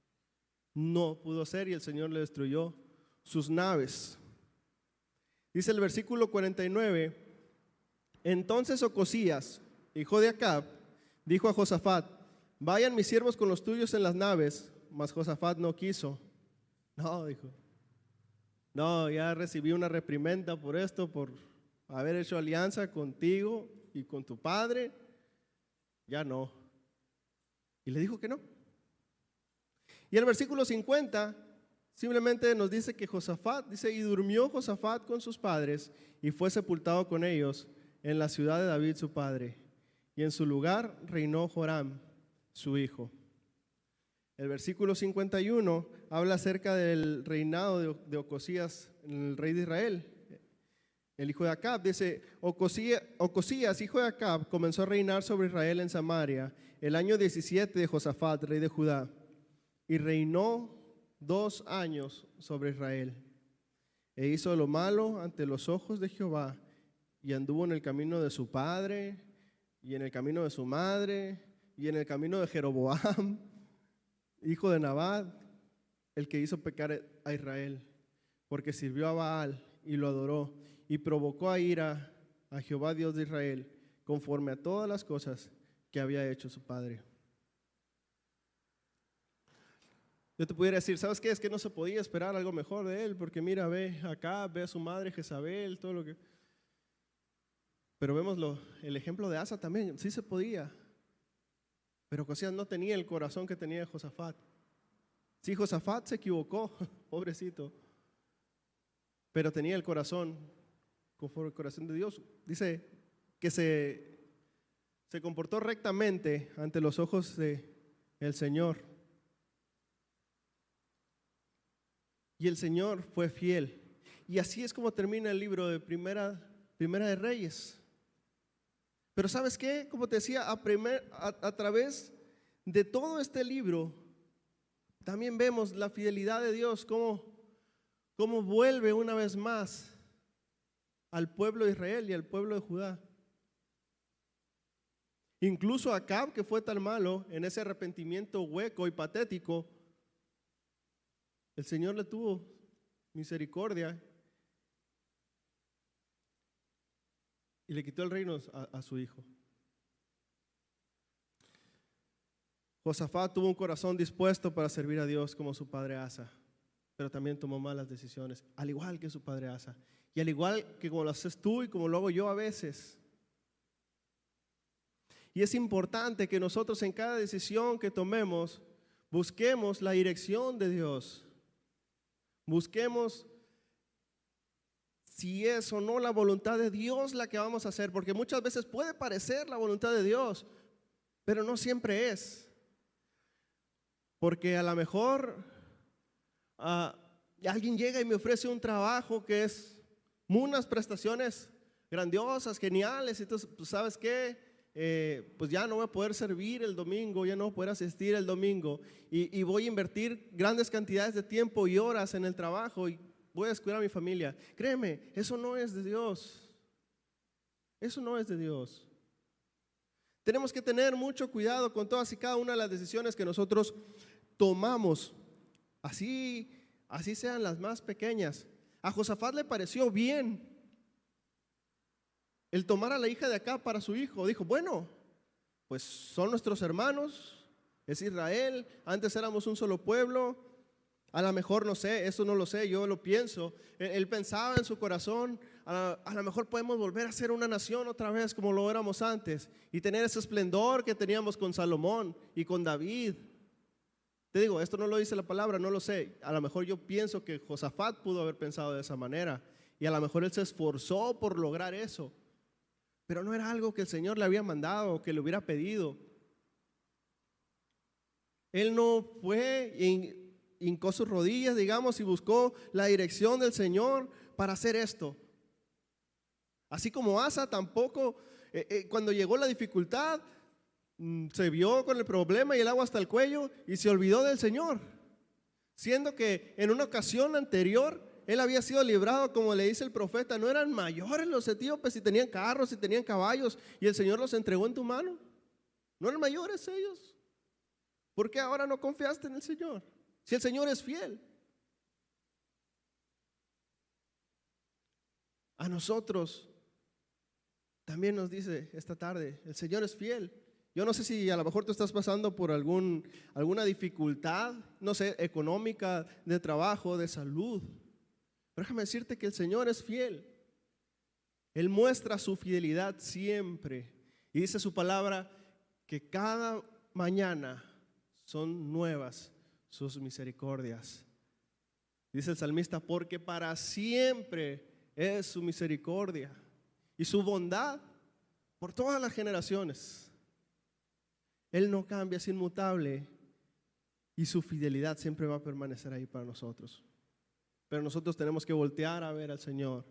no pudo ser y el Señor le destruyó sus naves. Dice el versículo cuarenta y nueve, entonces Ocosías, hijo de Acab, dijo a Josafat, vayan mis siervos con los tuyos en las naves, mas Josafat no quiso. No, dijo, no, ya recibí una reprimenda por esto, por haber hecho alianza contigo y con tu padre, ya no. Y le dijo que no. Y el versículo cincuenta simplemente nos dice que Josafat, dice, y durmió Josafat con sus padres y fue sepultado con ellos en la ciudad de David su padre. Y en su lugar reinó Joram, su hijo. El versículo cincuenta y uno habla acerca del reinado de, de Ocosías, el rey de Israel, el hijo de Acab. Dice, Ocosías, Ocosías, hijo de Acab, comenzó a reinar sobre Israel en Samaria el año diecisiete de Josafat, rey de Judá, y reinó dos años sobre Israel. E hizo lo malo ante los ojos de Jehová, y anduvo en el camino de su padre, y en el camino de su madre, y en el camino de Jeroboam, hijo de Nabat, el que hizo pecar a Israel, porque sirvió a Baal y lo adoró, y provocó a ira a Jehová Dios de Israel, conforme a todas las cosas que había hecho su padre. Yo te pudiera decir, ¿sabes qué? Es que no se podía esperar algo mejor de él, porque mira, ve acá, ve a su madre Jezabel, todo lo que... Pero vemos lo, el ejemplo de Asa también, sí se podía, pero Ocosías no tenía el corazón que tenía Josafat. Sí, Josafat se equivocó, pobrecito, pero tenía el corazón conforme al corazón de Dios. Dice que se, se comportó rectamente ante los ojos de el Señor. Y el Señor fue fiel. Y así es como termina el libro de Primera, Primera de Reyes. Pero ¿sabes qué? Como te decía, a, primer, a, a través de todo este libro, también vemos la fidelidad de Dios, cómo, cómo vuelve una vez más al pueblo de Israel y al pueblo de Judá. Incluso Acab, que fue tan malo en ese arrepentimiento hueco y patético, el Señor le tuvo misericordia y le quitó el reino a, a su hijo. Josafat tuvo un corazón dispuesto para servir a Dios como su padre Asa, pero también tomó malas decisiones, al igual que su padre Asa, y al igual que como lo haces tú y como lo hago yo a veces. Y es importante que nosotros en cada decisión que tomemos busquemos la dirección de Dios. Busquemos si es o no la voluntad de Dios la que vamos a hacer, porque muchas veces puede parecer la voluntad de Dios, pero no siempre es. Porque a lo mejor uh, alguien llega y me ofrece un trabajo que es unas prestaciones grandiosas, geniales, y entonces, pues, ¿sabes qué? Eh, pues ya no voy a poder servir el domingo, ya no voy a poder asistir el domingo y, y voy a invertir grandes cantidades de tiempo y horas en el trabajo y voy a descuidar a mi familia. Créeme, eso no es de Dios. Eso no es de Dios. Tenemos que tener mucho cuidado con todas y cada una de las decisiones que nosotros tomamos, así, así sean las más pequeñas. A Josafat le pareció bien el tomar a la hija de acá para su hijo. Dijo, bueno, pues son nuestros hermanos, es Israel, antes éramos un solo pueblo, a lo mejor no sé, eso no lo sé, yo lo pienso. Él, él pensaba en su corazón, a, a lo mejor podemos volver a ser una nación otra vez como lo éramos antes y tener ese esplendor que teníamos con Salomón y con David. Te digo, esto no lo dice la palabra, no lo sé. A lo mejor yo pienso que Josafat pudo haber pensado de esa manera y a lo mejor él se esforzó por lograr eso. Pero no era algo que el Señor le había mandado o que le hubiera pedido. Él no fue y hincó sus rodillas, digamos, y buscó la dirección del Señor para hacer esto. Así como Asa tampoco, eh, eh, cuando llegó la dificultad, mm, se vio con el problema y el agua hasta el cuello y se olvidó del Señor. Siendo que en una ocasión anterior él había sido librado, como le dice el profeta, no eran mayores los etíopes y tenían carros y tenían caballos y el Señor los entregó en tu mano. No eran mayores ellos. ¿Por qué ahora no confiaste en el Señor? Si el Señor es fiel. A nosotros también nos dice esta tarde, el Señor es fiel. Yo no sé si a lo mejor tú estás pasando por algún, alguna dificultad, no sé, económica, de trabajo, de salud. Pero déjame decirte que el Señor es fiel. Él muestra su fidelidad siempre. Y dice su palabra que cada mañana son nuevas sus misericordias. Dice el salmista, porque para siempre es su misericordia y su bondad por todas las generaciones. Él no cambia, es inmutable y su fidelidad siempre va a permanecer ahí para nosotros. Pero nosotros tenemos que voltear a ver al Señor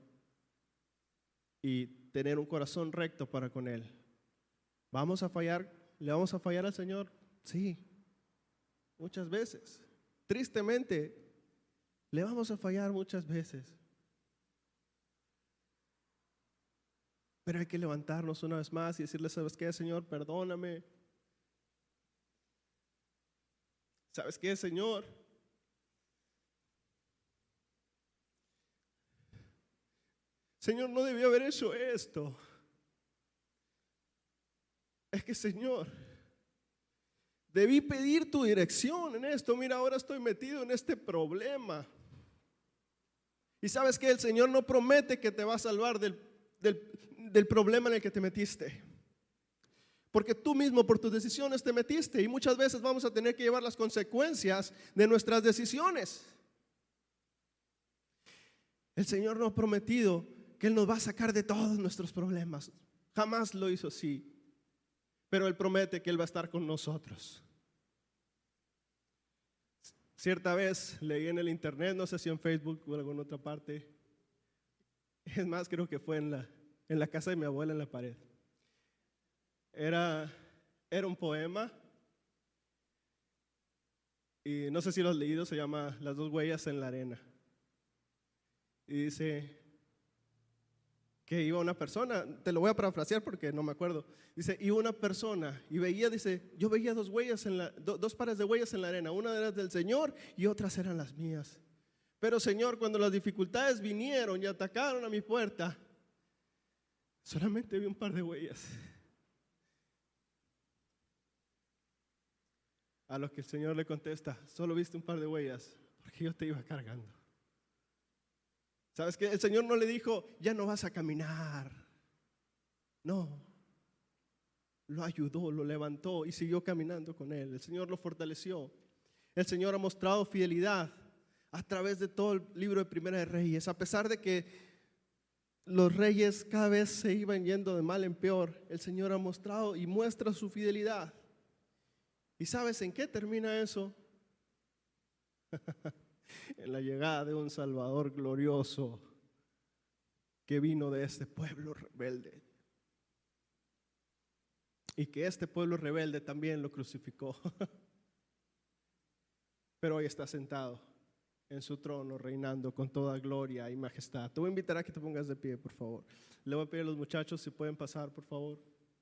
y tener un corazón recto para con Él. ¿Vamos a fallar? ¿Le vamos a fallar al Señor? Sí, muchas veces. Tristemente, le vamos a fallar muchas veces. Pero hay que levantarnos una vez más y decirle, ¿sabes qué, Señor? Perdóname. ¿Sabes qué, Señor? Señor, no debí haber hecho esto. Es que, Señor, debí pedir tu dirección en esto. Mira, ahora estoy metido en este problema. Y sabes que el Señor no promete que te va a salvar del, del, del problema en el que te metiste. Porque tú mismo por tus decisiones te metiste y muchas veces vamos a tener que llevar las consecuencias de nuestras decisiones. El Señor nos ha prometido que Él nos va a sacar de todos nuestros problemas. Jamás lo hizo así. Pero Él promete que Él va a estar con nosotros. Cierta vez leí en el internet, no sé si en Facebook o en alguna otra parte. Es más, creo que fue en la, en la casa de mi abuela en la pared. Era, era un poema y no sé si lo has leído, se llama Las dos huellas en la arena. Y dice que iba una persona, te lo voy a parafrasear porque no me acuerdo. Dice, iba una persona y veía, dice, yo veía dos huellas en la, do, dos pares de huellas en la arena, una era del Señor y otras eran las mías. Pero Señor, cuando las dificultades vinieron y atacaron a mi puerta, solamente vi un par de huellas. A lo que el Señor le contesta, solo viste un par de huellas porque yo te iba cargando. ¿Sabes qué? El Señor no le dijo, ya no vas a caminar. No, lo ayudó, lo levantó y siguió caminando con él. El Señor lo fortaleció. El Señor ha mostrado fidelidad a través de todo el libro de Primera de Reyes. A pesar de que los reyes cada vez se iban yendo de mal en peor, el Señor ha mostrado y muestra su fidelidad. ¿Y sabes en qué termina eso? En la llegada de un Salvador glorioso que vino de este pueblo rebelde. Y que este pueblo rebelde también lo crucificó. Pero hoy está sentado en su trono, reinando con toda gloria y majestad. Te voy a invitar a que te pongas de pie, por favor. Le voy a pedir a los muchachos si pueden pasar, por favor.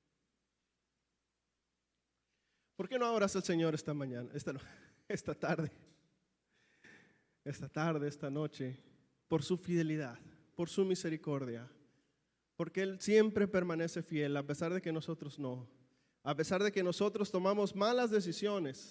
¿Por qué no adoras al Señor esta mañana, esta, esta tarde? Esta tarde, esta noche, por su fidelidad, por su misericordia, porque Él siempre permanece fiel, a pesar de que nosotros no, a pesar de que nosotros tomamos malas decisiones,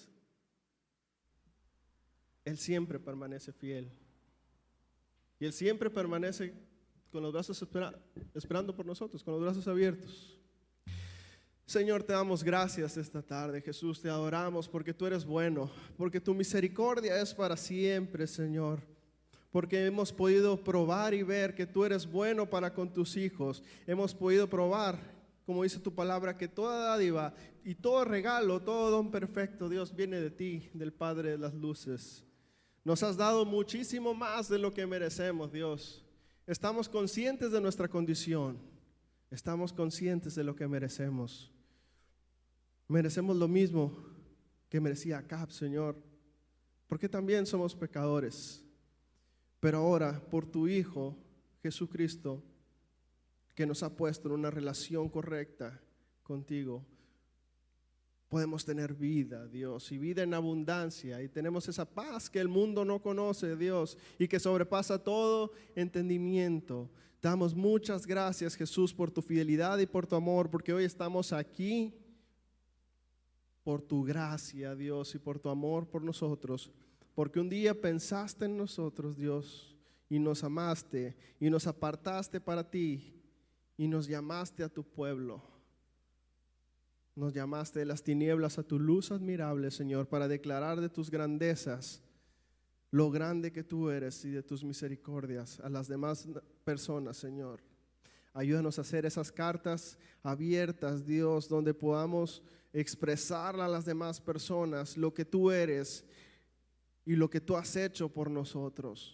Él siempre permanece fiel, y Él siempre permanece con los brazos espera, esperando por nosotros, con los brazos abiertos. Señor, te damos gracias esta tarde, Jesús, te adoramos porque tú eres bueno, porque tu misericordia es para siempre, Señor, porque hemos podido probar y ver que tú eres bueno para con tus hijos, hemos podido probar como dice tu palabra, que toda dádiva y todo regalo, todo don perfecto, Dios, viene de ti, del Padre de las luces. Nos has dado muchísimo más de lo que merecemos, Dios. Estamos conscientes de nuestra condición. Estamos conscientes de lo que merecemos. Merecemos lo mismo que merecía Acab, Señor, porque también somos pecadores. Pero ahora, por tu Hijo, Jesucristo, que nos ha puesto en una relación correcta contigo, podemos tener vida, Dios, y vida en abundancia, y tenemos esa paz que el mundo no conoce, Dios, y que sobrepasa todo entendimiento. Damos muchas gracias, Jesús, por tu fidelidad y por tu amor, porque hoy estamos aquí por tu gracia, Dios, y por tu amor por nosotros, porque un día pensaste en nosotros, Dios, y nos amaste, y nos apartaste para ti, y nos llamaste a tu pueblo. Nos llamaste de las tinieblas a tu luz admirable, Señor, para declarar de tus grandezas, lo grande que tú eres, y de tus misericordias a las demás personas, Señor. Ayúdanos a hacer esas cartas abiertas, Dios, donde podamos expresar a las demás personas lo que tú eres y lo que tú has hecho por nosotros.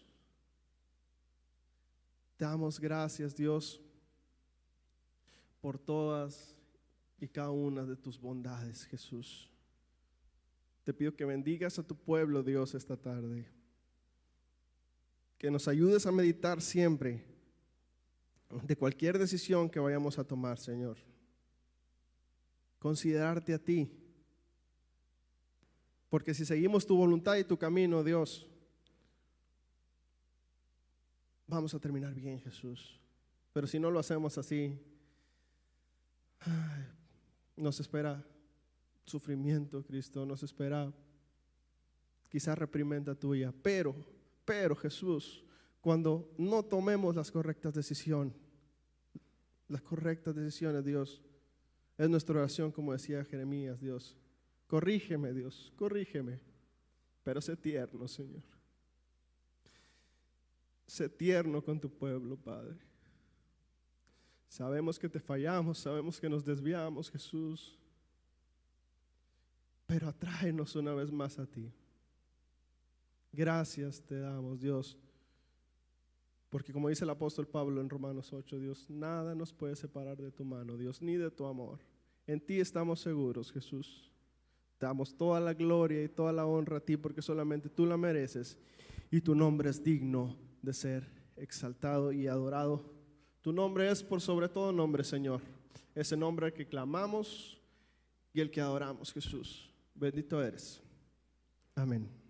Te damos gracias, Dios, por todas y cada una de tus bondades, Jesús. Te pido que bendigas a tu pueblo, Dios, esta tarde. Que nos ayudes a meditar siempre de cualquier decisión que vayamos a tomar, Señor. Considerarte a ti. Porque si seguimos tu voluntad y tu camino, Dios, vamos a terminar bien, Jesús. Pero si no lo hacemos así, ay, nos espera sufrimiento, Cristo, nos espera quizás reprimenda tuya, pero, pero Jesús, cuando no tomemos las correctas decisiones, las correctas decisiones, Dios, es nuestra oración, como decía Jeremías, Dios, corrígeme, Dios, corrígeme, pero sé tierno, Señor, sé tierno con tu pueblo, Padre. Sabemos que te fallamos, sabemos que nos desviamos, Jesús, pero atráenos una vez más a ti. Gracias te damos, Dios, porque como dice el apóstol Pablo en Romanos ocho, Dios, nada nos puede separar de tu mano, Dios, ni de tu amor. En ti estamos seguros, Jesús. Te damos toda la gloria y toda la honra a ti, porque solamente tú la mereces y tu nombre es digno de ser exaltado y adorado. Tu nombre es por sobre todo nombre, Señor. Ese nombre al que clamamos y el que adoramos, Jesús. Bendito eres. Amén.